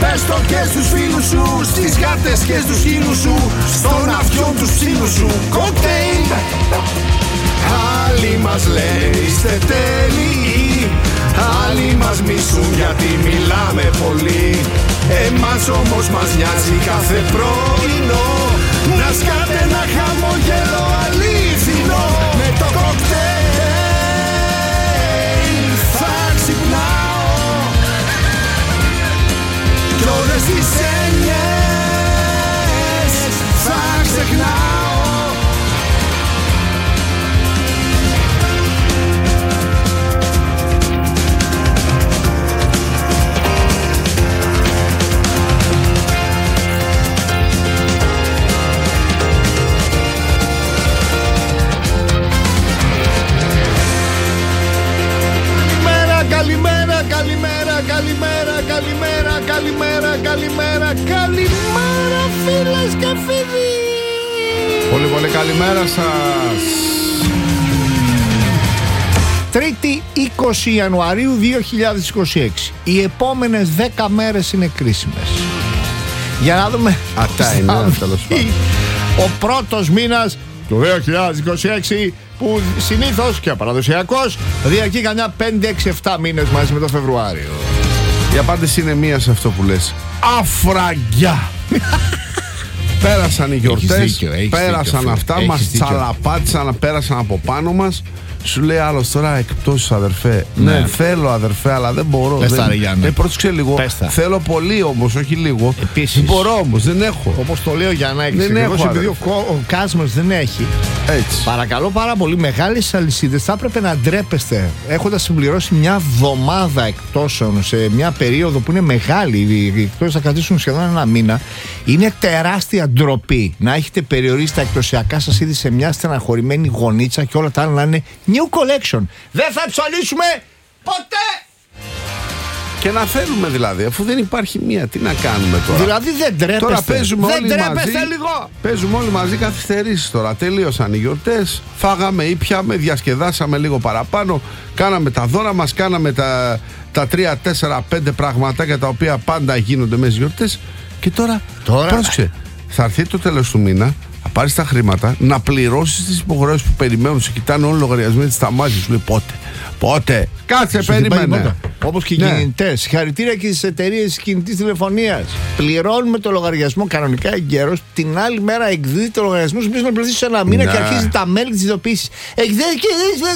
Πες το και στους φίλους σου, στις γάτες και στους χείλους σου, στον αυτιόν τους ψήλους σου. Κοκτέιλ. Άλλοι μας λένε είστε τέλειοι, άλλοι μας μισούν γιατί μιλάμε πολύ. Εμάς όμως μας νοιάζει κάθε πρωινό να σκάτε ένα χαμόγελο αλήθινο. Με το κοκτέιλ θα ξυπνάω κι όλες τις έννοιες θα ξεχνάω. Καλημέρα φίλες και φίλοι. Πολύ πολύ καλημέρα σας. Τρίτη 20 Ιανουαρίου 2026. Οι επόμενες 10 μέρες είναι κρίσιμες. Για να δούμε. Αυτά είναι, τέλος πάντων. Ο πρώτος μήνας του 2026 που συνήθως και παραδοσιακός διαρκεί κανένα 5-6-7 μήνες μαζί με το Φεβρουάριο. Η απάντηση είναι μία σε αυτό που λες. Αφραγιά. Πέρασαν οι γιορτές, πέρασαν αυτά, μας τσαλαπάτησαν, πέρασαν από πάνω μας. Σου λέει άλλος τώρα εκπτώσεις αδερφέ. Ναι, θέλω αδερφέ, αλλά δεν μπορώ. Πρόσεξε λίγο. Θέλω πολύ όμως, όχι λίγο. Επίσης, μπορώ όμως, δεν έχω. Όπως το λέει ο Γιαννάκης, επειδή ο Κάσμος δεν έχει. Έτσι. Παρακαλώ πάρα πολύ, μεγάλες αλυσίδες θα έπρεπε να ντρέπεστε έχοντας συμπληρώσει μια εβδομάδα εκτόσεων σε μια περίοδο που είναι μεγάλη. Οι εκτόσεις θα κρατήσουν σχεδόν ένα μήνα. Είναι τεράστια ντροπή να έχετε περιορίσει τα εκτοσιακά σας είδη σε μια στεναχωρημένη γωνίτσα και όλα τα άλλα να είναι new collection. Δεν θα ψωνίσουμε ποτέ! Και να θέλουμε δηλαδή, αφού δεν υπάρχει μία, τι να κάνουμε τώρα. Δηλαδή δεν τρέπεστε. Τώρα παίζουμε δεν όλοι τρέπεστε μαζί. Λίγο. Παίζουμε όλοι μαζί καθυστερήσεις τώρα. Τελείωσαν οι γιορτές. Φάγαμε ή πιάμε, διασκεδάσαμε λίγο παραπάνω. Κάναμε τα δώρα μας, κάναμε τα 3, 4, 5 πραγματάκια τα οποία πάντα γίνονται μέσα στις γιορτές. Και τώρα πρόσεξε, θα έρθει το τέλος του μήνα, θα πάρεις τα χρήματα, να πληρώσεις τις υποχρεώσεις που περιμένουν. Σε κοιτάνε όλοι οι λογαριασμοί της σταμάτης. Σου λέει πότε. Κάτσε, περίμενε. Όπως και οι κινητές. Συγχαρητήρια και στις εταιρείες κινητής τηλεφωνίας. Πληρώνουμε το λογαριασμό κανονικά εγκαίρος. Την άλλη μέρα εκδίδει το λογαριασμό. Σου πει να πληρωθεί σε ένα μήνα και αρχίζει τα mail της ειδοποίησης. Εκδίδει και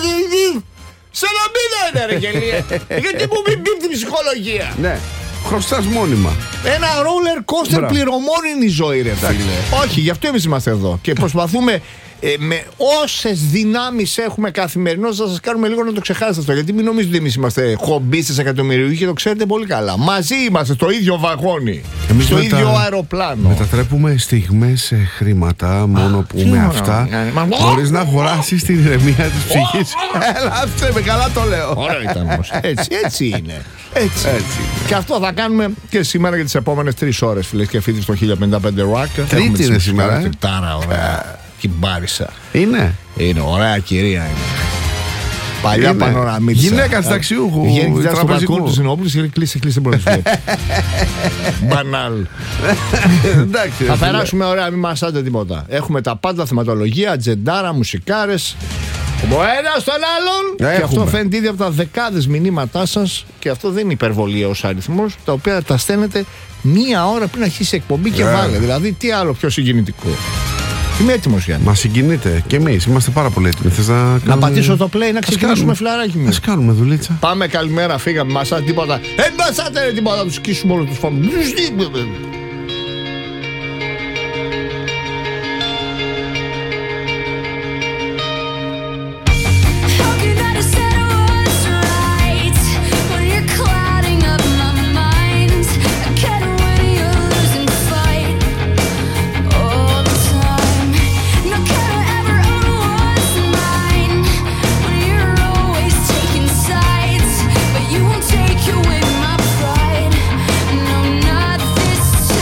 σε ένα μήνα είναι ρε γελία. Γιατί μου μην πει την ψυχολογία. Ναι. Χρωστάς μόνιμα. Ένα roller coaster πληρωμών είναι η ζωή, ρε φίλε. Όχι, γι' αυτό εμείς είμαστε εδώ. Και προσπαθούμε με όσες δυνάμεις έχουμε καθημερινώς να σας κάνουμε λίγο να το ξεχάσετε αυτό. Γιατί μην νομίζετε ότι εμείς είμαστε χομπίστες εκατομμυριούχοι και το ξέρετε πολύ καλά. Μαζί είμαστε στο ίδιο βαγόνι. Εμείς στο ίδιο αεροπλάνο. Μετατρέπουμε στιγμές σε χρήματα μόνο που με αυτά μπορείς να αγοράσεις την ηρεμία της ψυχής. Έλα, αυτό είμαι, καλά το λέω. Ωραία ήταν όμως. Έτσι είναι. Έτσι. Και αυτό θα κάνουμε και σήμερα για τις επόμενες 3 ώρες, φίλες και φίλοι, στο 1055 Rock. Τρίτη είναι σήμερα. Τάρα, ωραία. Κυμπάρισα. Είναι ωραία κυρία είναι. Παλιά πανοραμίτσα. Γυναίκα ταξιούχου. Βγαίνει στο μπαλκόνι του Συνόπουλου και κλείσε μπορεί να σου Μπανάλ. Θα περάσουμε ωραία, μην μασάτε τίποτα. Έχουμε τα πάντα, θεματολογία, ατζεντάρα, μουσικάρες. Ο ένας στον άλλον. Και αυτό φαίνεται ήδη από τα δεκάδες μηνύματά σας. Και αυτό δεν είναι υπερβολή ως αριθμός, τα οποία τα στέλνετε μία ώρα πριν αρχίσει η εκπομπή και βάλε. Δηλαδή, τι άλλο πιο συγκινητικό. Είμαι έτοιμος, Γιάννη. Μας συγκινείτε και εμείς είμαστε πάρα πολύ έτοιμοι. Θες να πατήσω το play, να ξεκινήσουμε φλαράκι μου. Ας κάνουμε δουλίτσα. Πάμε, καλημέρα, φύγαμε. Μασάτε τίποτα. Μασάτε τίποτα, τους σκίσουμε όλους τους φόμους. You won't take away my pride. No, not this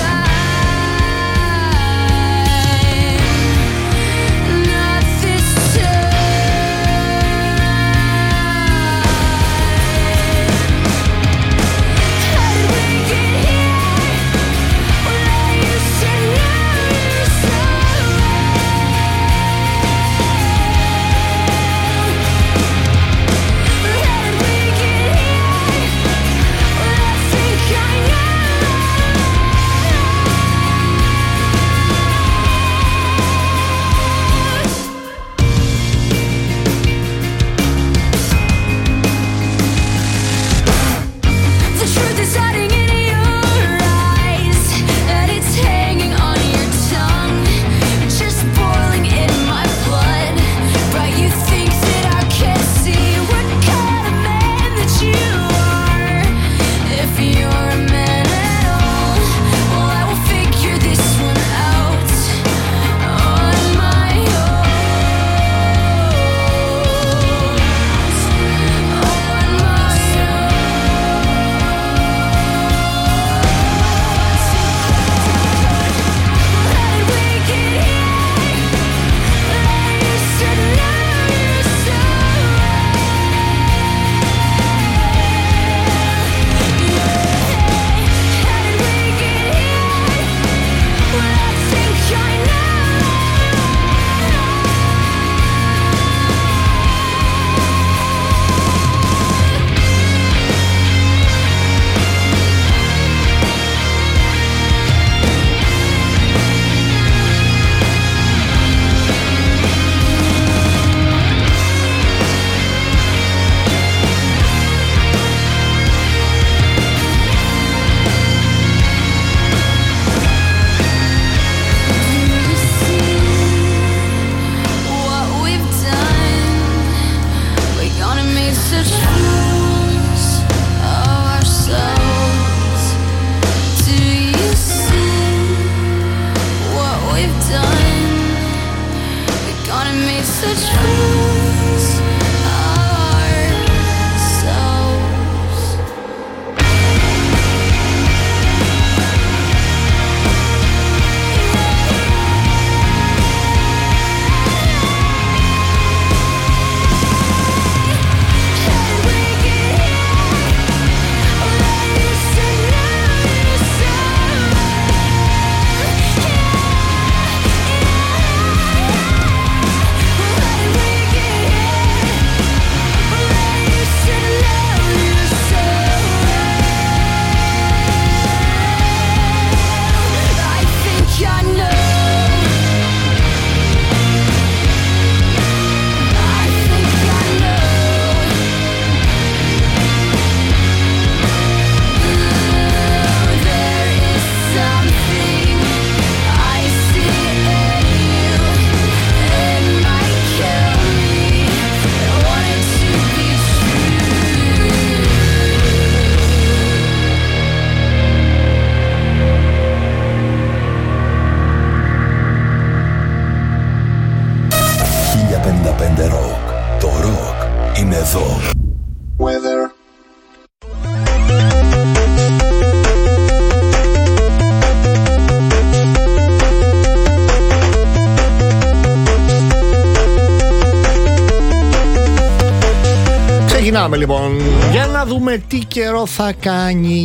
Ξεκινάμε λοιπόν. Για να δούμε τι καιρό θα κάνει.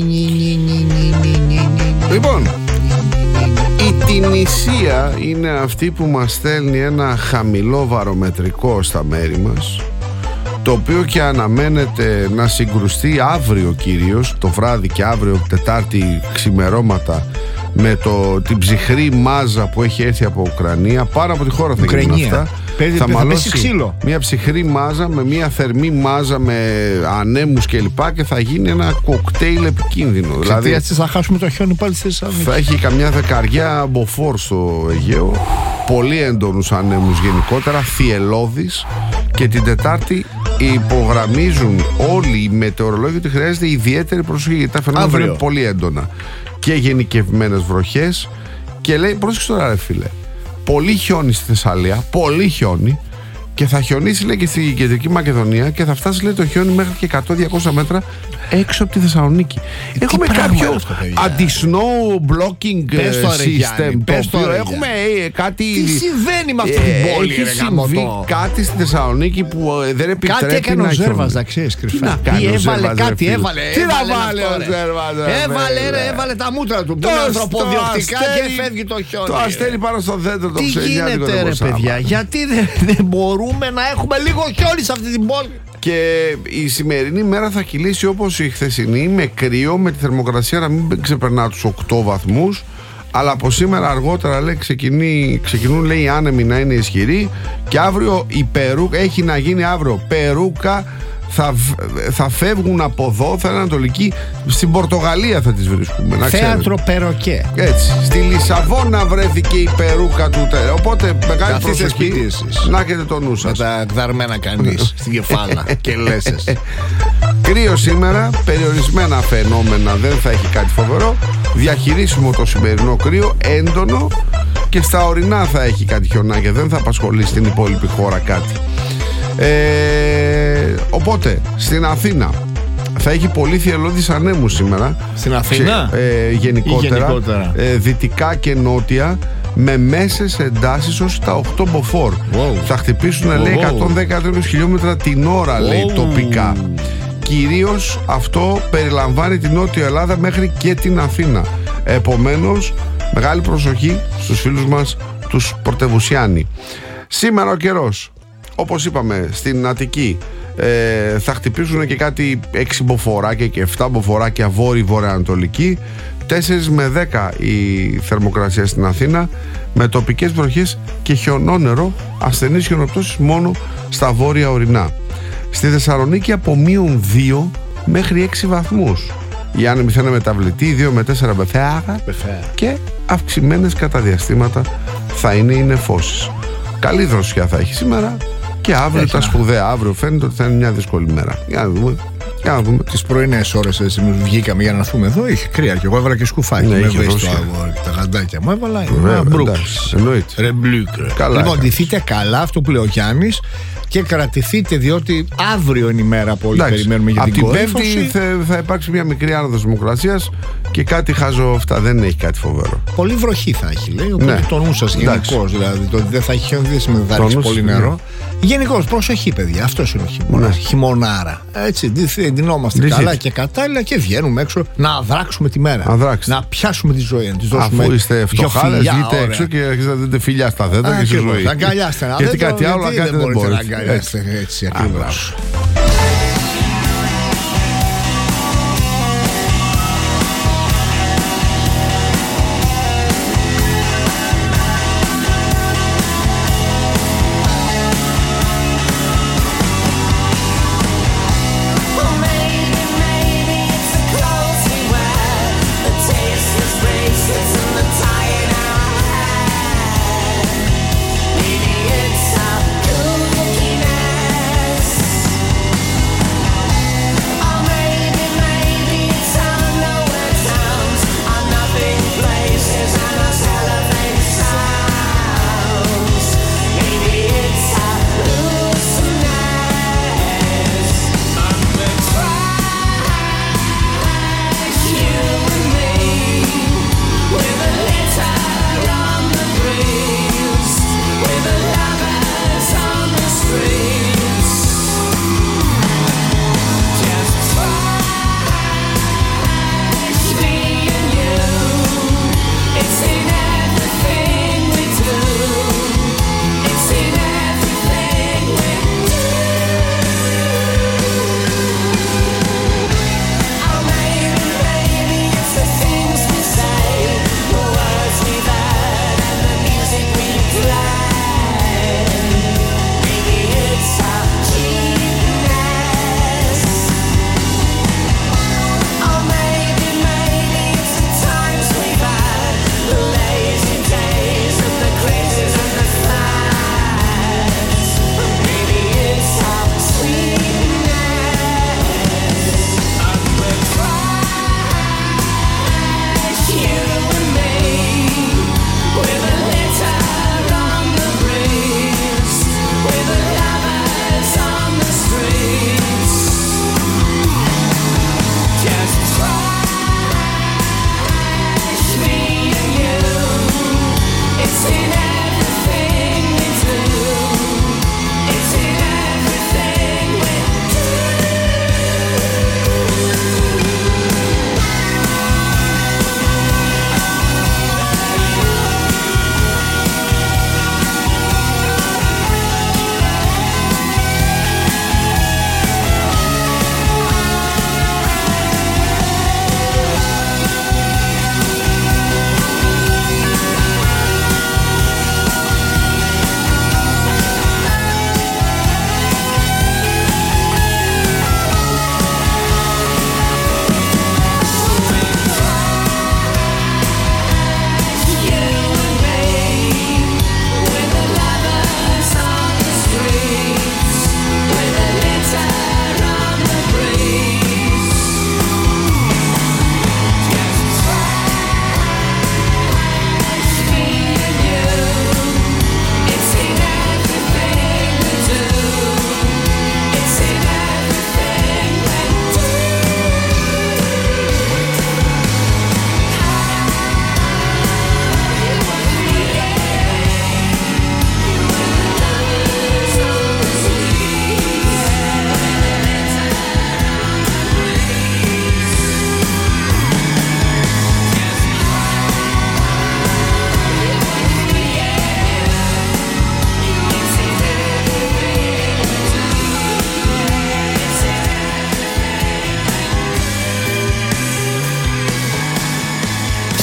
Λοιπόν, η Τινησία είναι αυτή που μας στέλνει ένα χαμηλό βαρομετρικό στα μέρη μας, το οποίο και αναμένεται να συγκρουστεί αύριο κυρίως, το βράδυ και αύριο Τετάρτη ξημερώματα, με την ψυχρή μάζα που έχει έρθει από Ουκρανία. Πάρα από τη χώρα θα γίνουν αυτά. Θα μαλώσει μια ψυχρή μάζα με μια θερμή μάζα με ανέμους κλπ. Και θα γίνει ένα κοκτέιλ επικίνδυνο. Δηλαδή έτσι θα χάσουμε το χιόνι πάλι στη Θεσσαλονίκη. Θα έχει καμιά δεκαριά μποφόρ στο Αιγαίο. Πολύ έντονους ανέμους γενικότερα, θυελλώδεις. Και την Τετάρτη υπογραμμίζουν όλοι οι μετεωρολόγοι ότι χρειάζεται ιδιαίτερη προσοχή, γιατί τα φαινόμενα είναι πολύ έντονα. Και γενικευμένες βροχές. Και λέει, πρόσεξε τώρα ρε φίλε, πολύ χιόνι στη Θεσσαλία, πολύ χιόνι, και θα χιονίσει λέει και στη Κεντρική Μακεδονία και θα φτάσει λέει το χιόνι μέχρι και 100-200 μέτρα έξω από τη Θεσσαλονίκη. Έχουμε κάποιο anti-snow blocking system, το οποίο έχουμε κάτι. Τι συμβαίνει με αυτή την πόλη? Έχει συμβεί κάτι στη Θεσσαλονίκη που δεν επιτρέπει. Κάτι έκανε ο Ζέρβας, να ξέρεις κρυφά. Έβαλε κάτι, έβαλε. Τι να βάλει ο Ζέρβας? Έβαλε τα μούτρα του. Πού ανθρωποδιοκτικά και φεύγει το χιόνι. Το αστέρι πάνω στο δέντρο το ξενιάτικο. Τι γίνεται ρε παιδιά? Γιατί δεν μπορούμε να έχουμε λίγο χιόνι σε αυτή την πόλη? Και η σημερινή μέρα θα κυλήσει όπως η χθεσινή, με κρύο, με τη θερμοκρασία να μην ξεπερνά τους 8 βαθμούς. Αλλά από σήμερα αργότερα λέει, ξεκινούν λέει, οι άνεμοι να είναι ισχυροί. Και αύριο η Περούκα, έχει να γίνει αύριο Περούκα, θα φεύγουν από εδώ, θα είναι ανατολική. Στην Πορτογαλία θα τις βρίσκουμε. Θέατρο Περοκέ. Έτσι. Στη Λισαβόνα βρέθηκε η Περούκα του. Οπότε μεγάλη προσοχή να έχετε το νου σας. Με τα γδαρμένα κανείς στην κεφάλα και λέσες. Κρύο σήμερα, περιορισμένα φαινόμενα, δεν θα έχει κάτι φοβερό. Διαχειρίσιμο το σημερινό κρύο, έντονο, και στα ορεινά θα έχει κάτι χιονάκια. Δεν θα απασχολεί στην υπόλοιπη χώρα κάτι. Οπότε στην Αθήνα θα έχει πολύ θυελλώδεις ανέμους σήμερα. Στην Αθήνα γενικότερα. Δυτικά και νότια, με μέσες εντάσεις ως τα 8 μποφόρ. Θα χτυπήσουν λέει 110 χιλιόμετρα την ώρα λέει τοπικά. Κυρίως αυτό περιλαμβάνει την Νότια Ελλάδα μέχρι και την Αθήνα. Επομένως μεγάλη προσοχή στους φίλους μας τους Πορτεβουσιάνοι. Σήμερα ο καιρός, όπως είπαμε, στην Αττική θα χτυπήσουν και κάτι 6 μποφοράκια και 7 μποφοράκια βόρειο-βορειοανατολική. 4 με 10 η θερμοκρασία στην Αθήνα, με τοπικές βροχές και χιονόνερο, ασθενείς χιονοπτώσεις μόνο στα βόρεια ορεινά. Στη Θεσσαλονίκη από -2 μέχρι 6 βαθμούς. Οι άνεμοι θα είναι μεταβλητοί, 2 με 4 μπεφέα, και αυξημένες κατά διαστήματα θα είναι οι νεφώσεις. Καλή δροσιά θα έχει σήμερα και αύριο τα σπουδαία. Αύριο φαίνεται ότι θα είναι μια δύσκολη μέρα. Για να δούμε. Τις πρωινές ώρες βγήκαμε για να έρθουμε εδώ, είχε κρύα και εγώ έβαλα και σκουφάκι. Ναι, με βρει στο αγόρι, τα γαντάκια μου έβαλα. Λοιπόν, ντυθείτε καλά, αυτό που λέει ο Γιάννης, και κρατηθείτε, διότι αύριο είναι η μέρα που όλοι περιμένουμε για την κορύφωση. Από την Πέμπτη θα υπάρξει μια μικρή άνοδος δημοκρασίας και κάτι χάζω αυτά, δεν έχει κάτι φοβερό. Πολύ βροχή θα έχει, λέει. Οπότε το νου σας γενικώς, δηλαδή το ότι δεν θα έχει χιόνι, δεν σημαίνει ότι θα ρίξει πολύ νερό. Γενικώς, προσοχή, παιδιά, αυτός είναι ο χειμώνας. Χειμωνάρα. Έτσι, ντυνόμαστε καλά και κατάλληλα και βγαίνουμε έξω να δράξουμε τη μέρα. Να πιάσουμε τη ζωή, να τη δώσουμε. Αφού είστε φτωχάδες, βγείτε έξω και αρχίζετε να δείτε φιλιά στα δέντρα και στη ζωή. Αγκαλιάστε, γιατί κάτι άλλο να κάνετε δεν μπορείτε. Έτσι ακριβώς.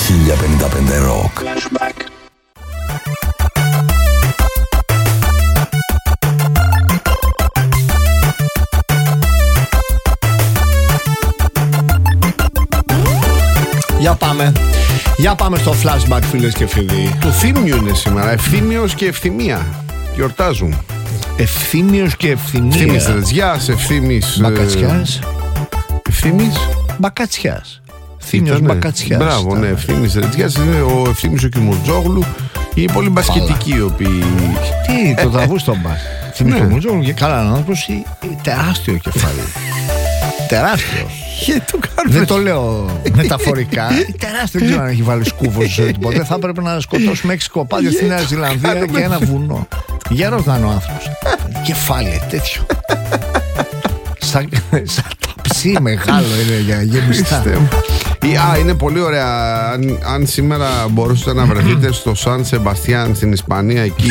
1055 Rock. Για πάμε στο flashback, φίλες και φίλοι. Του Θήμιου είναι σήμερα. Ευθύμιος και Ευθυμία γιορτάζουν. Ευθύμιος και Ευθυμία. Ευθύμης Ρετζιάς, Ευθύμης Μπακατσιάς. Ευθύμης Μπακατσιάς. Θήμιος Μπακατσιάς. Μπράβο, ναι, Ευθύμης Ρετζιάς. Είναι ο Ευθύμης ο Κιμουρτζόγλου. Είναι πολύ μπασκετικοί οι οποίοι. Τι, το τραβού στον μπας. Ευθύμης Κιμουρτζόγλου και καλά άνθρωπος, τεράστιο κεφάλι. Τεράστιο. Δεν το λέω μεταφορικά. Τεράστιο, δεν ξέρω αν έχει βάλει σκούφο στη ζωή του ποτέ. Θα έπρεπε να σκοτώσουμε 6 κοπάδια στη Νέα Ζηλανδία και ένα βουνό. Γερός να είναι ο άνθρωπος. Κεφάλι τέτοιο. Σαν ταψί μεγάλο είναι για γεμιστά. Είναι πολύ ωραία. Αν σήμερα μπορούσατε να βρεθείτε στο Σαν Σεμπαστιάν στην Ισπανία, εκεί.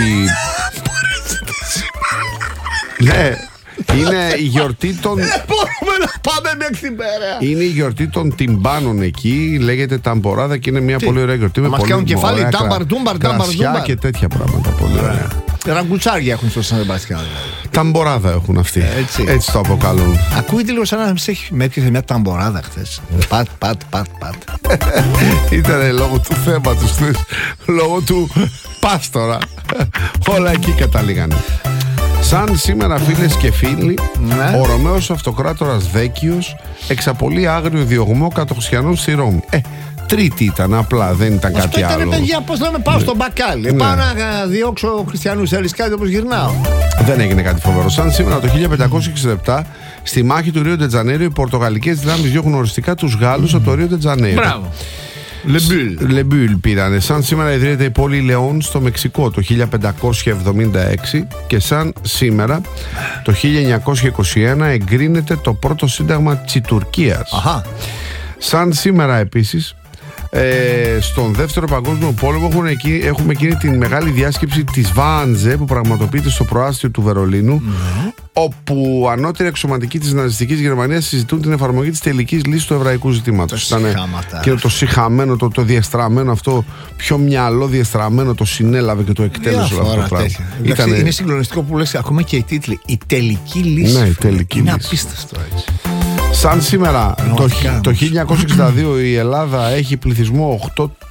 Ναι. Είναι η γιορτή των. Μπορούμε να πάμε μέχρι την πέρα. Είναι η γιορτή των τυμπάνων εκεί. Λέγεται Ταμποράδα και είναι μια πολύ ωραία γιορτή. Μας κάνουν κεφάλι, τάμπαρ, κρασιά και τέτοια πράγματα. Πολύ ωραία. Ραγκουτσάρια έχουν στο Σαν Σεμπαστιάν. Ταμποράδα έχουν αυτοί. Έτσι το αποκαλούν. Ακούγεται λίγο σαν να με έπιασε μια ταμποράδα χθες. Πατ. Ήτανε λόγω του θέματος, λόγω του πάστορα. Όλα εκεί καταλήγανε. Σαν σήμερα, φίλες και φίλοι, ο Ρωμαίος Αυτοκράτορας Δέκιος εξαπολύει άγριο διωγμό κατοχριστιανών στη Ρώμη. Τρίτη ήταν, απλά δεν ήταν κάτι άλλο. Παιδιά, πώς να με πάω στο μπακάλι. Πάω να διώξω χριστιανούς, θέλεις κάτι όπως γυρνάω. Δεν έγινε κάτι φοβερό. Σαν σήμερα το 1567, στη μάχη του Ρίο ντε Τζανέιρο, οι πορτογαλικές δυνάμεις διώχνουν οριστικά τους Γάλλους από το Ρίο ντε Τζανέιρο. Μπράβο. Λεμπούλ πήρανε. Σαν σήμερα ιδρύεται η πόλη Λεόν στο Μεξικό το 1576 και σαν σήμερα το 1921 εγκρίνεται το πρώτο σύνταγμα της Τουρκίας. Σαν σήμερα επίσης στον δεύτερο παγκόσμιο πόλεμο έχουμε εκείνη την μεγάλη διάσκεψη της Βάνζε που πραγματοποιείται στο προάστιο του Βερολίνου, όπου ανώτεροι αξιωματικοί της ναζιστικής Γερμανίας συζητούν την εφαρμογή της τελικής λύσης του εβραϊκού ζητήματος. Και το σιχαμένο, το διεστραμμένο αυτό, πιο μυαλό διεστραμμένο, το συνέλαβε και το εκτέλεσε όλο αυτό το πράγμα. Είναι συγκλονιστικό που λες ακόμα και οι τίτλοι. Η τελική λύση. Ναι, η τελική είναι λύση. Απίστευτο έτσι. Σαν σήμερα το 1962 η Ελλάδα έχει πληθυσμό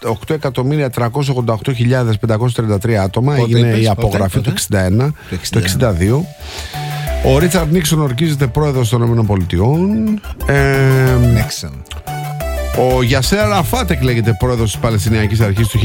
8.388.533 άτομα. Έγινε η απογραφή του 1961, το 1962. Ο Ρίτσαρντ Νίξον ορκίζεται πρόεδρος των ΗΠΑ. Ο Γιασέρ Αραφάτ εκλέγεται πρόεδρος της Παλαιστινιακής Αρχής του 1996.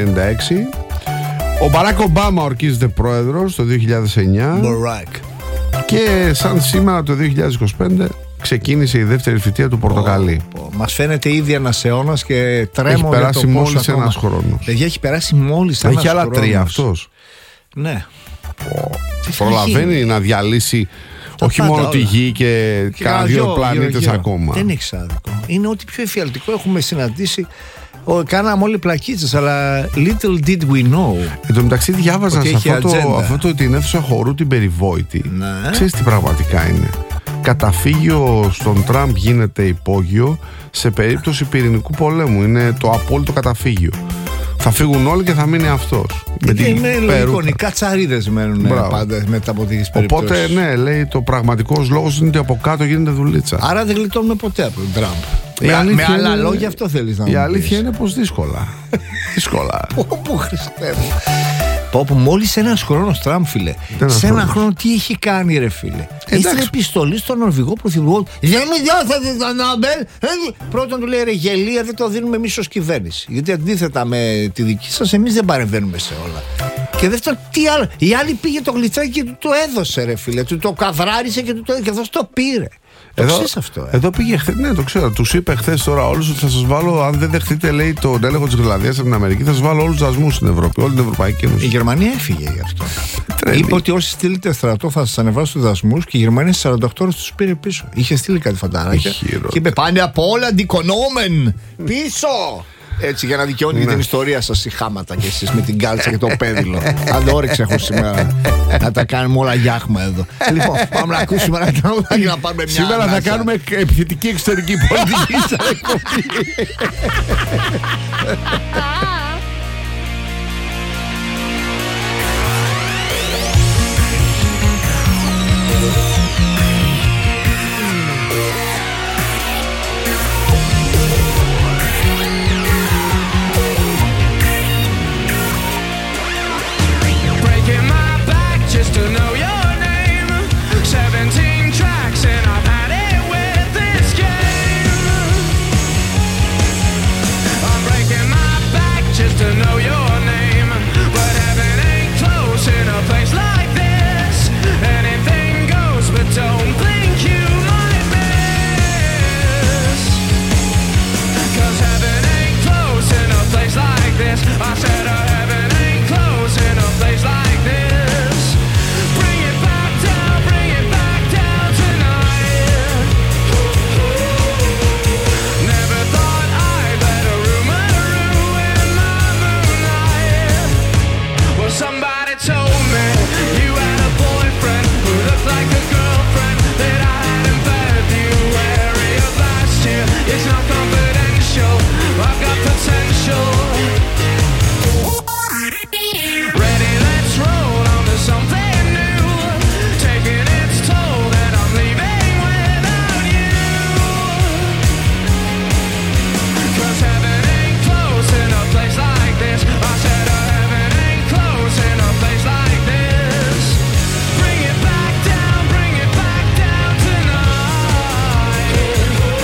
Ο Μπαράκ Ομπάμα ορκίζεται πρόεδρος το 2009. Και σαν σήμερα το 2025 ξεκίνησε η δεύτερη θητεία του Πορτοκαλί. Μας φαίνεται ήδη ένας αιώνας και τρέμω. Έχει περάσει μόλις ένας χρόνος. Παιδιά, έχει περάσει μόλις ένας χρόνος. Έχει άλλα 3 αυτός. Ναι. Προλαβαίνει να διαλύσει όχι μόνο τη γη και κάνα 2 πλανήτες ακόμα. Δεν έχει άδικο. Είναι ό,τι πιο εφιαλτικό έχουμε συναντήσει. Κάναμε όλοι πλακίτσες, αλλά little did we know. Εν τω μεταξύ διάβαζα σε αυτό την αίθουσα χορού την περιβόητη. Ξέρεις τι πραγματικά είναι? Καταφύγιο στον Τραμπ γίνεται υπόγειο σε περίπτωση πυρηνικού πολέμου. Είναι το απόλυτο καταφύγιο. Θα φύγουν όλοι και θα μείνει αυτός. Είναι λογικό. Οι κατσαρίδες μένουν πάντα μετά από τις περιπτώσεις. Οπότε ναι, λέει το πραγματικός λόγος είναι ότι από κάτω γίνεται δουλίτσα. Άρα δεν γλιτώνουμε ποτέ από τον Τραμπ. Με άλλα λόγια αυτό θέλεις να μου πεις? Η αλήθεια είναι πως δύσκολα. Δύσκολα. Πού Χριστέ μου. Πω μόλις ένας χρόνος Τραμπ, φίλε. Σε ένα χρόνο τι έχει κάνει, ρε φίλε? Έστειλε επιστολή στον Νορβηγό πρωθυπουργό. Δεν με διώθατε το Νόμπελ. Πρώτον του λέει, ρε γελία, δεν το δίνουμε εμείς ως κυβέρνηση. Γιατί αντίθετα με τη δική σας, εμείς δεν παρεμβαίνουμε σε όλα. Και δεύτερον, τι άλλο? Η άλλη πήγε το γλυτσάκι και του το έδωσε, ρε φίλε. Του το καβράρισε και του το έδωσε. Και αυτός το πήρε. Εδώ πήγε χθες, ναι, το ξέρω. Τους είπε χθες τώρα όλους ότι θα σας βάλω, αν δεν δεχτείτε, λέει, τον έλεγχο της Γρυλανδίας από την Αμερική, θα σας βάλω όλους τους δασμούς στην Ευρώπη, όλη την Ευρωπαϊκή Ένωση. Η Γερμανία έφυγε γι' αυτό. Είπε ότι όσοι στείλετε στρατό θα σας ανεβάσουν τους δασμούς και η Γερμανία στις 48 ώρες τους πήρε πίσω. Είχε στείλει κάτι φανταράκια. Και είπε πάνε από όλα αντικονόμεν πίσω. Έτσι για να δικαιώνει την ιστορία σας οι χάματα κι εσείς με την κάλτσα και το πέδιλο. Αν το όρεξη έχω σήμερα να τα κάνουμε όλα γιάχμα εδώ. Λοιπόν, πάμε να ακούσουμε ένα τραγούδι να πάρουμε μια σήμερα θα κάνουμε επιθετική εξωτερική πολιτική. Just to know your name. 17 tracks and I've had it with this game. I'm breaking my back just to know your name. But heaven ain't close in a place like this. Anything goes, but don't think you might miss. 'Cause heaven ain't close in a place like this. I said heaven ain't close in a place like this. Somebody told me you had a boyfriend who looked like a girlfriend that I had in February of last year. It's not confidential, I've got potential. Ready, let's roll on to something new. Taking its toll that I'm leaving without you. 'Cause heaven ain't close in a place like this. I said in a place like this. Bring it back down tonight.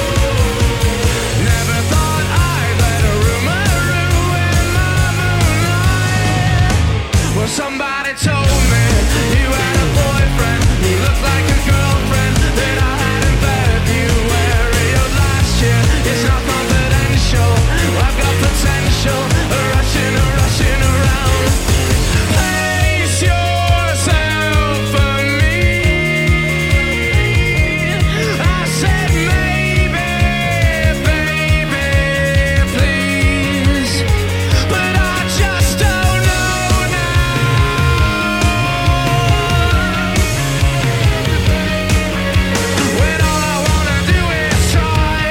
Never thought I'd let a rumor ruin my moonlight. Well, somebody told me you had a boyfriend who looked like a girlfriend that I had in February of last year. It's not confidential, I've got potential. Rushing around. Yourself for me. I said maybe, baby, please, but I just don't know now. When all I wanna do is try.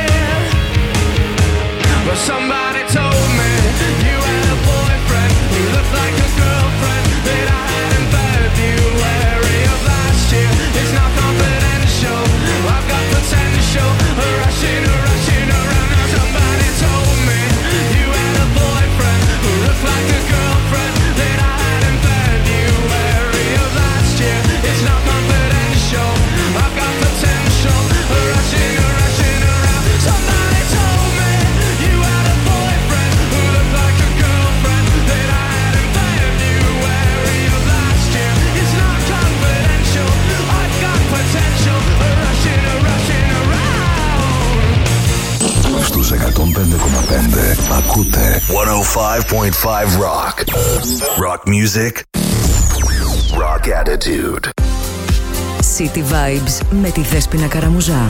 But somebody told me you had a boyfriend who looked like a girlfriend that I had in February of last year. It's not confidential, I've got potential. Rushing around. Now somebody told me you had a boyfriend who looked like a girlfriend that I had in February of last year. It's not confidential, I've got potential. Rushing around. Somebody told me you had a boyfriend who looked like a girlfriend that I had in February of last year. It's not confidential, I've got potential. Rushing around. Στους 105,5 ακούτε 105.5 Rock. Rock music. Rock attitude. City Vibes με τη Δέσποινα Καραμουζά.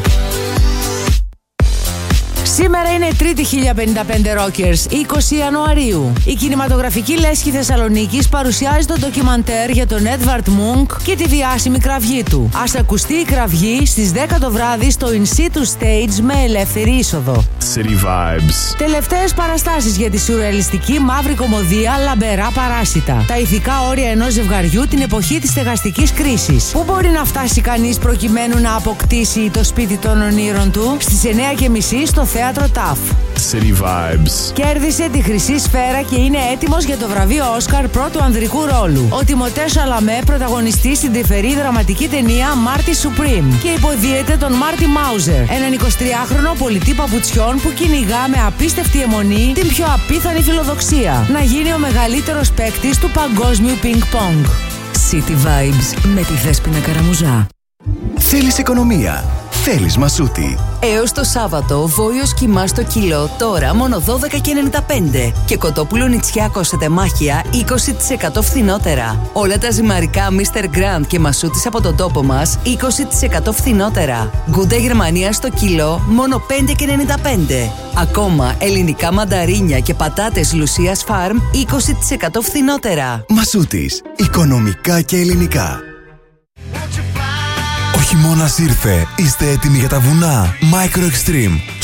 Σήμερα είναι Τρίτη 1055 Rockers, 20 Ιανουαρίου. Η κινηματογραφική λέσχη Θεσσαλονίκης παρουσιάζει το ντοκιμαντέρ για τον Edvard Munch και τη διάσημη κραυγή του. Ας ακουστεί η κραυγή στις 10 το βράδυ στο In Situ Stage με ελεύθερη είσοδο. City Vibes. Τελευταίες παραστάσεις για τη σουρεαλιστική μαύρη κωμωδία Λαμπερά Παράσιτα. Τα ηθικά όρια ενός ζευγαριού την εποχή της στεγαστικής κρίσης. Πού μπορεί να φτάσει κανείς προκειμένου να αποκτήσει το σπίτι των ονείρων του? Στις 9:30 στο θέατρο ΤΑΦ. City Vibes. Κέρδισε τη Χρυσή Σφαίρα και είναι έτοιμος για το βραβείο Όσκαρ πρώτου ανδρικού ρόλου. Ο Τιμοτέ Σαλαμέ πρωταγωνιστεί στην τρυφερή δραματική ταινία Marty Supreme και υποδίεται τον Μάρτι Μάουζερ, έναν 23χρονο πολιτή παπουτσιών που κυνηγά με απίστευτη αιμονή την πιο απίθανη φιλοδοξία: να γίνει ο μεγαλύτερος παίκτης του παγκόσμιου πινκ-πονγκ. City Vibes με τη Δέσποινα Καραμουζά. Θέλεις οικονομία? Θέλεις Μασούτη. Έως το Σάββατο, βόλιος κιμά στο κιλό, τώρα μόνο 12,95. Και κοτόπουλο νητσιάκο σε τεμάχια 20% φθηνότερα. Όλα τα ζυμαρικά Mr. Grand και Μασούτης από τον τόπο μας 20% φθηνότερα. Γκούντα Γερμανία στο κιλό μόνο 5,95. Ακόμα ελληνικά μανταρίνια και πατάτες Λουσίας Farm 20% φθηνότερα. Μασούτης. Οικονομικά και ελληνικά. Ο χειμώνας ήρθε. Είστε έτοιμοι για τα βουνά? Micro Extreme.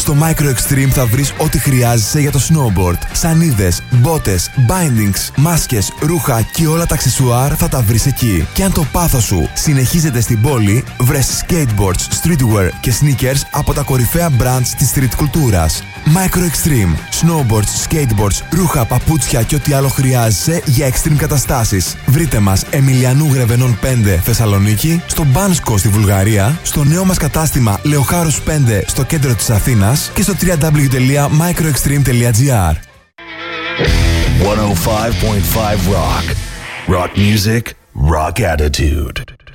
Στο Micro Extreme θα βρεις ό,τι χρειάζεσαι για το snowboard. Σανίδες, μπότες, bindings, μάσκες, ρούχα και όλα τα αξεσουάρ θα τα βρεις εκεί. Και αν το πάθος σου συνεχίζεται στην πόλη, βρες skateboards, streetwear και sneakers από τα κορυφαία brands της street κουλτούρας. Micro Extreme. Snowboards, skateboards, ρούχα, παπούτσια και ό,τι άλλο χρειάζεσαι για extreme καταστάσεις. Βρείτε μας Εμιλιανού Γρεβενών 5 Θεσσαλονίκη, στο Μπάνσκο στη Βουλγαρία, στο νέο μας κατάστημα Λεοχάρους 5 στο κέντρο της Αθήνας και στο www.microextreme.gr. 105.5 Rock. Rock music, rock attitude.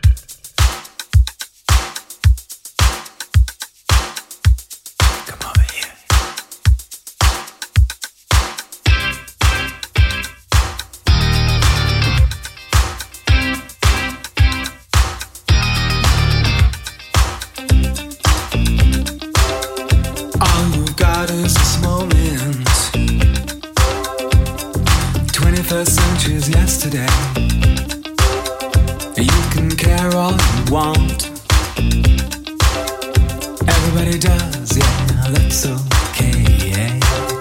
Yesterday, you can care all you want. Everybody does, yeah, that's okay, yeah.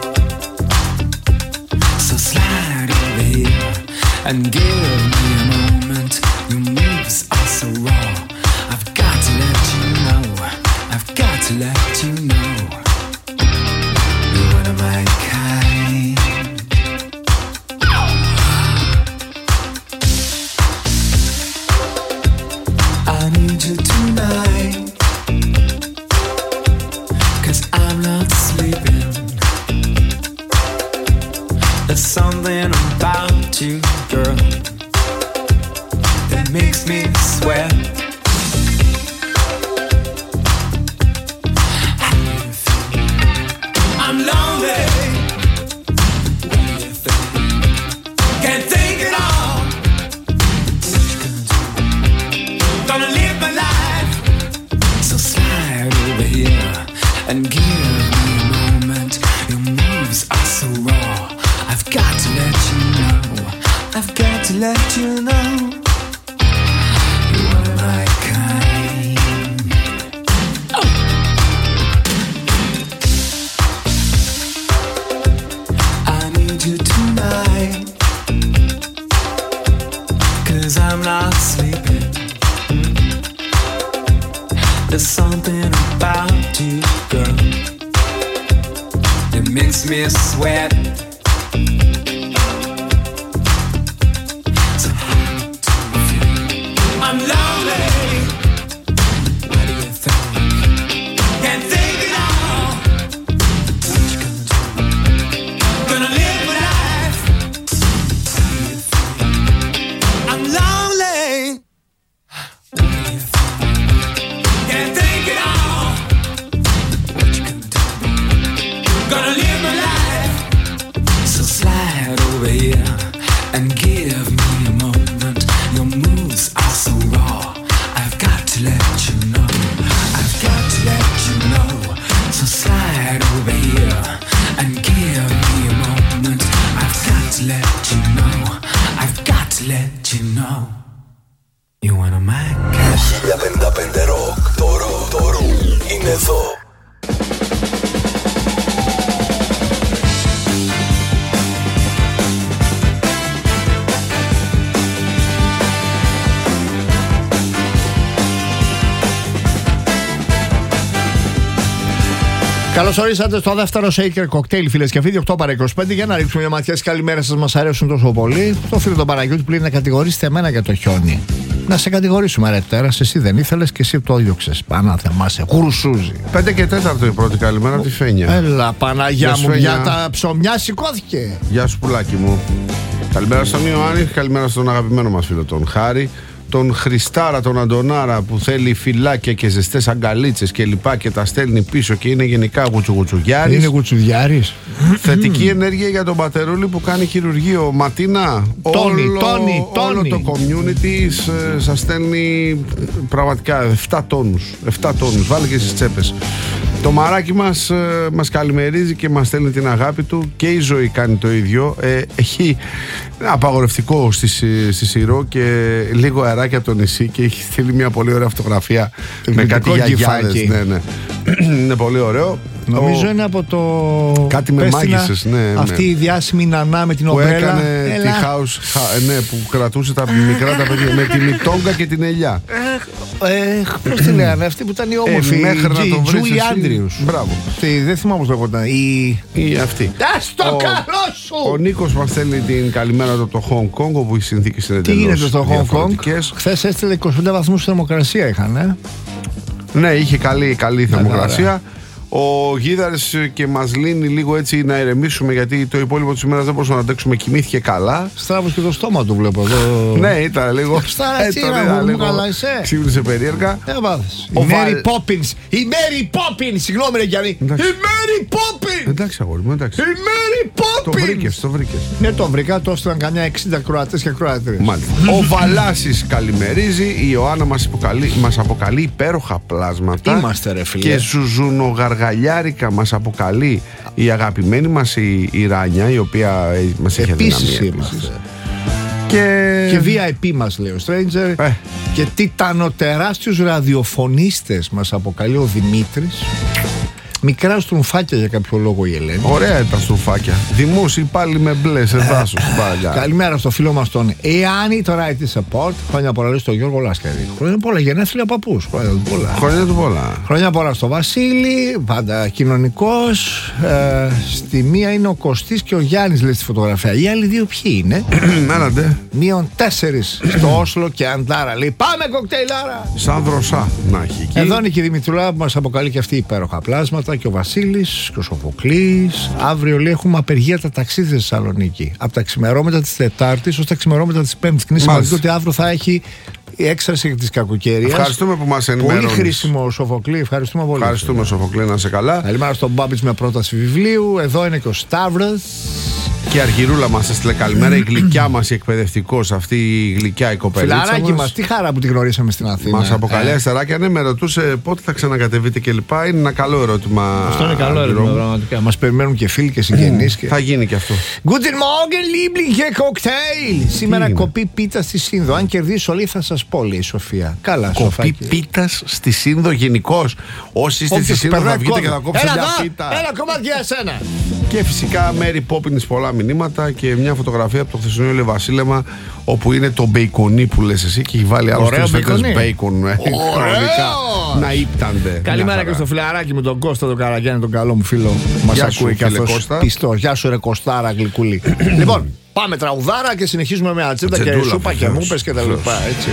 So slide over here and give me a moment. Your moves are so raw. I've got to let you know. I've got to let you know. You're one of my kind. I need you tonight, 'cause I'm not sleeping. There's something about you, girl, that makes me sweat. I'm lonely. What do you think? Can't think at all. What you gonna do? Gonna live my life. So slide over here and give me a moment. Your moves are so raw. I've got to let you know. I've got to let you know. You are my kind. Oh. I need you tonight, 'cause I'm not sleeping. There's something about you, girl, that makes me sweat. So hard to feel. I'm lonely. What do you think? Can't think at all. What you gonna do? Gonna live my life. What do you think? I'm lonely. What do you think? Can't think at all. What you gonna do? Gonna live my life. So slide over here and give me a moment. Your moves are so raw. I've got to let you know. I've got to let you know. So slide over here and give me a moment. I've got to let you know. I've got to let you know. You wanna make it? 1055 Rock. Το ροκ είναι εδώ. Καλώς ορίσατε στο δεύτερο Shaker Cocktail, φίλες και φίλοι, 8 παρά 25, για να ρίξουμε μια ματιά στις καλημέρες σας. Μας αρέσουν τόσο πολύ. Το φίλο τον Παναγιώτη που λέει να κατηγορήσετε εμένα για το χιόνι. Να σε κατηγορήσουμε, ρε τέρας, εσύ δεν ήθελες και εσύ το διώξες. Πάνα θεμάσαι, γουρουσούζι. 5 και 4 η πρώτη καλημέρα από τη Φένια. Έλα, Παναγιά μου, Φένια. για τα ψωμιά σηκώθηκε. Γεια σου, πουλάκι μου. Καλημέρα στον Ιωάννη, καλημέρα στον αγαπημένο μας φίλο τον Χάρη. Τον Χριστάρα, τον Αντωνάρα που θέλει φυλάκια και ζεστές αγκαλίτσες και λοιπά και τα στέλνει πίσω και είναι γενικά γουτσουγουτσουγιάρης. Είναι γουτσουδιάρης. Θετική ενέργεια για τον Πατερούλη που κάνει χειρουργείο. Ματίνα, όλο το community σας στέλνει πραγματικά 7 τόνους. 7 τόνους, βάλε και στις τσέπες. Το μαράκι μας καλημερίζει και μας στέλνει την αγάπη του και η Ζωή κάνει το ίδιο. Έχει απαγορευτικό στη Σύρο και λίγο αεράκι από το νησί και έχει στείλει μια πολύ ωραία φωτογραφία με κάτι γιαγιάδες. Ναι. Είναι πολύ ωραίο. Νομίζω είναι από το. Κάτι με μάγισσες, ναι. Αυτή η διάσημη νανά με την που ομπρέλα. έκανε τη house, ναι, που κρατούσε τα μικρά τα παιδιά με τη μητόγκα και την ελιά. Πώς τη λέγανε, αυτή που ήταν η όμορφη. Μέχρι να το βρεις Τζούλι εσύ. Άντριους. Μπράβο. Δεν θυμάμαι πώς λέγονταν. Ή αυτή. Στο καλό σου! Ο Νίκος μας στέλνει την καλημέρα του από το Χονγκ Κονγκ, όπου οι συνθήκες είναι Τι εντελώς γίνεται στο Χονγκ Κονγκ? διαφορετικές. Χθες έστειλε 25 βαθμούς θερμοκρασία είχαν. Ναι, είχε καλή θερμοκρασία. Ο Γίδαρης και μας λύνει λίγο έτσι να ηρεμήσουμε, γιατί το υπόλοιπο της ημέρας δεν μπορούσαμε να αντέξουμε. Κοιμήθηκε καλά. Στράβος και το στόμα του βλέπω εδώ. Ναι, ήταν λίγο. Ξύπνησε περίεργα. Η Μέρι Πόπινς. Η Μέρι Πόπινς. Συγγνώμη ρε Γιάννη. Η Μέρι Πόπινς. Εντάξει, αγόρι μου, εντάξει. Η Μέρι Πόπινς. Το βρήκες. Ναι, το βρήκα. Το έστειλαν καμιά 60 Κροατές και Κροατρίες. Μάλιστα. Ο Βαλάσης καλημερίζει. Η Ιωάννα μας αποκαλεί υπέροχα πλάσματα. Είμαστε ρε φίλε. Και ζουζουνογαργαλιάρικα μας αποκαλεί η αγαπημένη μας η Ράνια, η οποία μας έχει αδυναμία. Και VIP μας λέει ο Stranger. Και τιτανοτεράστιους ραδιοφωνίστες μας αποκαλεί ο Δημήτρης. Μικρά στρουμφάκια για κάποιο λόγο η Ελένη. Ωραία τα στρουμφάκια. Δημόσιοι πάλι με μπλε σε δάσος. Καλημέρα στο φίλο μας τον Ιάννη, το Right Support. Χρόνια πολλά λέει στον Γιώργο Λάσκαρη. Χρόνια πολλά, γενέθλια παππούς. Χρόνια του πολλά. Χρόνια πολλά στο Βασίλη, πάντα κοινωνικός. Στη μία είναι ο Κωστής και ο Γιάννης λέει στη φωτογραφία. Οι άλλοι δύο ποιοι είναι? Μέναντε. -4 στο Όσλο και Αντάρα. Λέει πάμε κοκτέιλάρα. Σαν δροσά να έχει εκεί. Εδώ είναι και η Δημητρούλα που μας αποκαλεί και αυτή υπέροχα πλάσματα. Και ο Βασίλης και ο Σοφοκλής. Αύριο λέει έχουμε απεργία τα ταξίδια στη Θεσσαλονίκη. Από τα ξημερώματα της Τετάρτης ως τα ξημερώματα της Πέμπτης. Και είναι σημαντικό ότι αύριο θα έχει η έξαρση της κακοκαιρίας. Ευχαριστούμε που μας ενημερώνεις. Πολύ χρήσιμο, Σοφοκλή. Ευχαριστούμε πολύ. Ευχαριστούμε, Σοφοκλή, να είσαι καλά. Καλημέρα στον Μπάμπιτς με πρόταση βιβλίου. Εδώ είναι και ο Σταύρος. Και η Αργυρούλα μας έστειλε καλημέρα. Η γλυκιά μας η εκπαιδευτικός, αυτή η γλυκιά η κοπελίτσα. Φιλαράκι μας, τι χαρά που τη γνωρίσαμε στην Αθήνα. Μας αποκαλεί αστεράκια. Ναι, με ρωτούσε πότε θα ξανακατεβείτε κλπ. Είναι ένα καλό ερώτημα. Αυτό είναι καλό ερώτημα, πραγματικά. Μας περιμένουν και φίλοι και συγγενείς. Θα γίνει και αυτό. Guten Morgen, Liebling Cocktail. Σήμερα κοπή πίτα στη Σύνδο. Αν κερδίσει όλοι θα σας πω, λέει η Σοφία. Καλά, Σοφία. Κοπή πίτα στη Σύνδο γενικώς. Όσοι είστε στη Σύνδο θα βγείτε και θα κόψετε μια πίτα. Ένα κομμάτι για εσένα. Και φυσικά Μέρι Πόπινς, πολλά μηνύματα και μια φωτογραφία από το χθεσινό Λεβασίλεμα, όπου είναι το μπέικονί που λες εσύ και έχει βάλει άλλους 3 φέτες μπέικον. Να ύπτανται. Καλημέρα και στο φιλαράκι με τον Κώστα τον Καραγιάννη, τον καλό μου φίλο. Μας ακούει και αυτός πιστός. Γεια σου ρε Κωστάρα γλυκούλη. Λοιπόν, πάμε τραγουδάρα και συνεχίζουμε με ατσέντα και σούπα και μούπες και τα λοιπά, έτσι.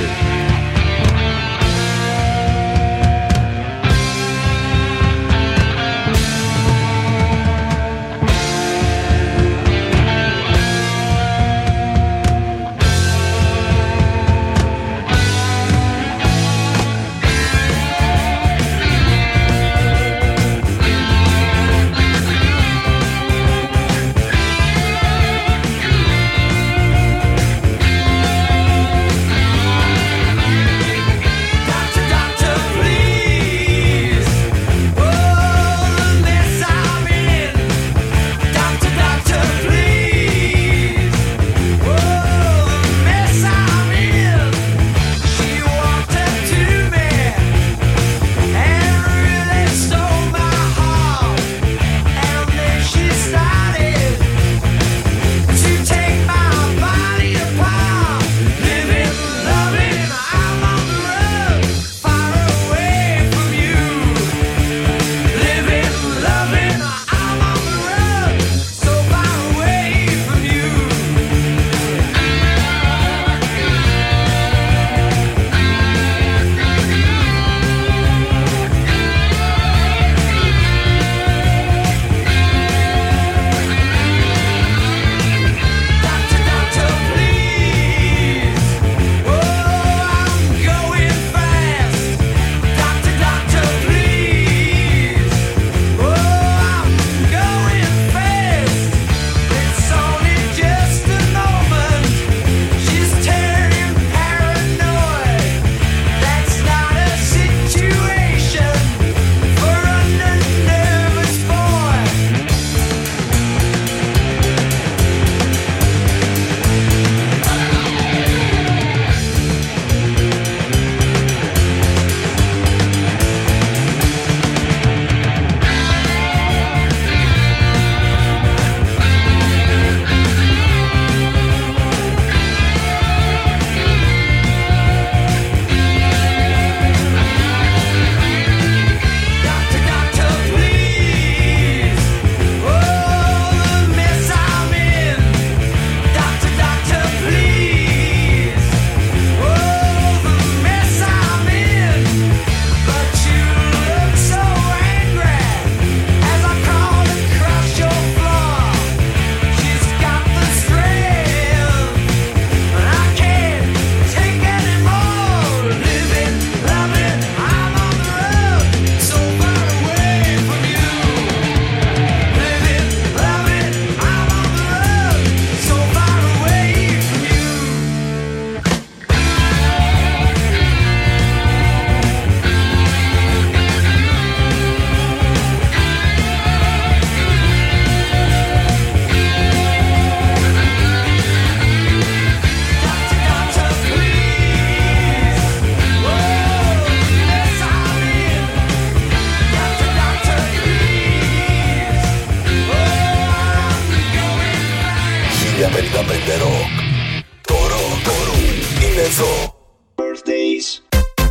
95 Rock. Το ροκ είναι εδώ. Birthdays.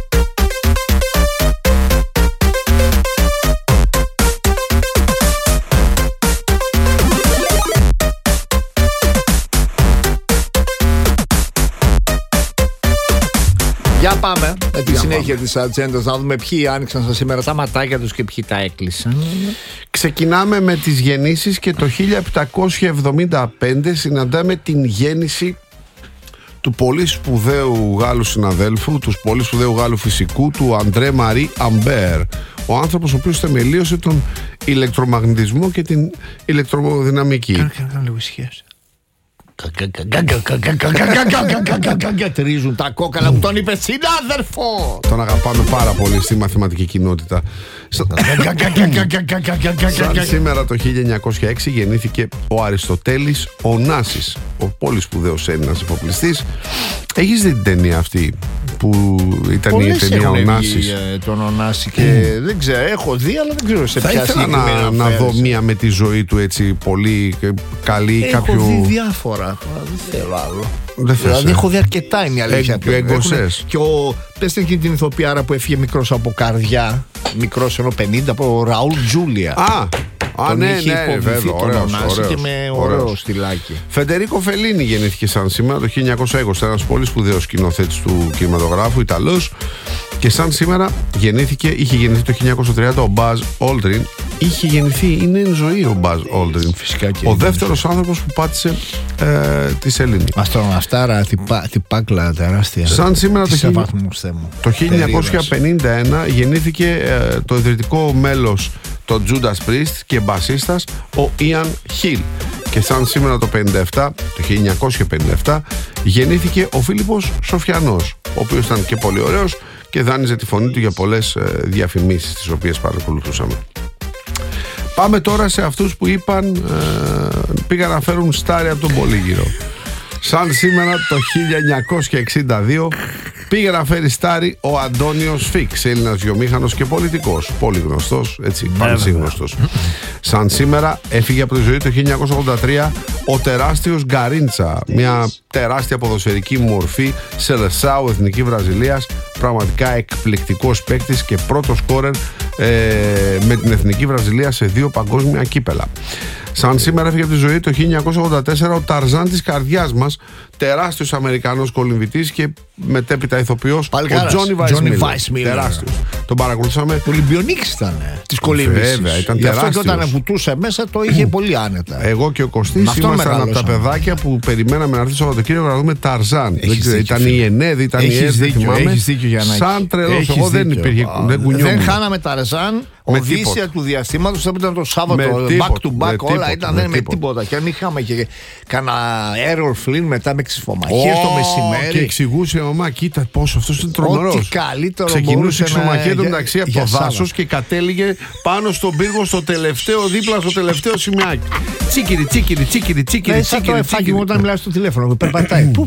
Για πάμε με τη συνέχεια της ατζέντας να δούμε ποιοι άνοιξαν στα σήμερα τα ματάκια τους και ποιοι τα έκλεισαν. Ξεκινάμε με τις γεννήσεις και το 1775 συναντάμε την γέννηση του πολύ σπουδαίου Γάλλου συναδέλφου, του πολύ σπουδαίου Γάλλου φυσικού, του Αντρέ Μαρί Αμπέρ. Ο άνθρωπος ο οποίος θεμελίωσε τον ηλεκτρομαγνητισμό και την ηλεκτροδυναμική. Κάνε λίγο ησυχία. Τρίζουν τα κόκαλα που τον είπε συνάδελφο. Τον αγαπάμε πάρα πολύ στη μαθηματική κοινότητα. Σαν σήμερα το 1906 γεννήθηκε ο Αριστοτέλης Ωνάσης, ο πολύ σπουδαίος Έλληνας εφοπλιστής. Έχεις δει την ταινία αυτή που ήταν η ταινία Ωνάσης? Τον Ωνάση και δεν ξέρω, έχω δει αλλά δεν ξέρω σε ποια συγκεκριμένα. Θα ήθελα να δω μία με τη ζωή του έτσι πολύ καλή. Έχω δει διάφορα, δεν θέλω άλλο. Δηλαδή έχω δει αρκετά, είναι η αλήθεια. Εγκοσές. Και πες και την ηθοποιάρα που έφυγε μικρός από καρδιά, μικρός ενώ 50, από ο Ραούλ Τζούλια. Ναι, βέβαια, ωραίος, και με ωραίο στυλάκι. Φεντερίκο Φελίνι γεννήθηκε σαν σήμερα το 1920, ένας πολύ σπουδαίος σκηνοθέτης του κινηματογράφου, Ιταλός. Και σαν σήμερα είχε γεννηθεί το 1930 ο Μπάζ Όλτριν. Είχε γεννηθεί, είναι εν ζωή ο Μπάζ Όλτριν. Φυσικά και ο δεύτερος άνθρωπος που πάτησε τη σελήνη. Αστροναυτάρα, τυπάκλα τεράστια. Σαν σήμερα το 1951 γεννήθηκε το ιδρυτικό μέλος, το Judas Priest και μπασίστας, ο Ian Hill. Και σαν σήμερα το 1957 γεννήθηκε ο Φίλιππος Σοφιανός, ο οποίος ήταν και πολύ ωραίος και δάνειζε τη φωνή του για πολλές διαφημίσεις τις οποίες παρακολουθούσαμε. Πάμε τώρα σε αυτούς που πήγαν να φέρουν στάρι από τον Πολύγυρο. Σαν σήμερα το 1962 πήγε να φέρει στάρι ο Αντώνιος Φίξ, Έλληνας βιομήχανος και πολιτικός, πολύ γνωστός, έτσι, πανσύγνωστος. Σαν σήμερα έφυγε από τη ζωή το 1983 ο τεράστιος Γκαρίντσα, μια τεράστια ποδοσφαιρική μορφή σε Σελεσάου, εθνική Βραζιλίας, πραγματικά εκπληκτικός παίκτης και πρώτος σκόρερ με την εθνική Βραζιλία σε 2 παγκόσμια κύπελα. Σαν σήμερα έφυγε από τη ζωή το 1984 ο Ταρζάν της καρδιάς μας, τεράστιος Αμερικανός κολυμβητής και μετέπειτα ηθοποιός, ο Τζόνι Βάισμιλερ. Τεράστιος. Τον παρακολουθήσαμε. Ολυμπιονίκης ήταν της κολύμβησης. Βέβαια, ήταν γι' αυτό τεράστιος. Και όταν βουτούσε μέσα το είχε πολύ άνετα. Εγώ και ο Κωστής ήμασταν από τα παιδάκια που περιμέναμε να έρθει το Σαββατοκύριακο να δούμε Ταρζάν. Ήταν η Ενέδη, ήταν η Έσδη, θυμάμαι. Σαν τρελός. Εγώ δεν υπήρχε. Δεν χάναμε Ταρζάν. Οδύσσια του διαστήματος, αυτό ήταν το Σάββατο, back to back, όλα ήταν, δεν με τίποτα. Και αν είχαμε και κάνα error Flynn μετά με ξυφομαχίες το μεσημέρι. Και εξηγούσε ο Μα, κοίτα πόσο αυτός είναι τρομερός. Ό,τι καλύτερο ξεκινούσε η ξυφομαχία του μεταξύ από το δάσος και κατέληγε πάνω στον πύργο στο τελευταίο, δίπλα στο τελευταίο σημειάκι. Τσίκυρι. Σαν το εφάκι μου όταν μιλάει στο τηλέφωνο, περπατάει.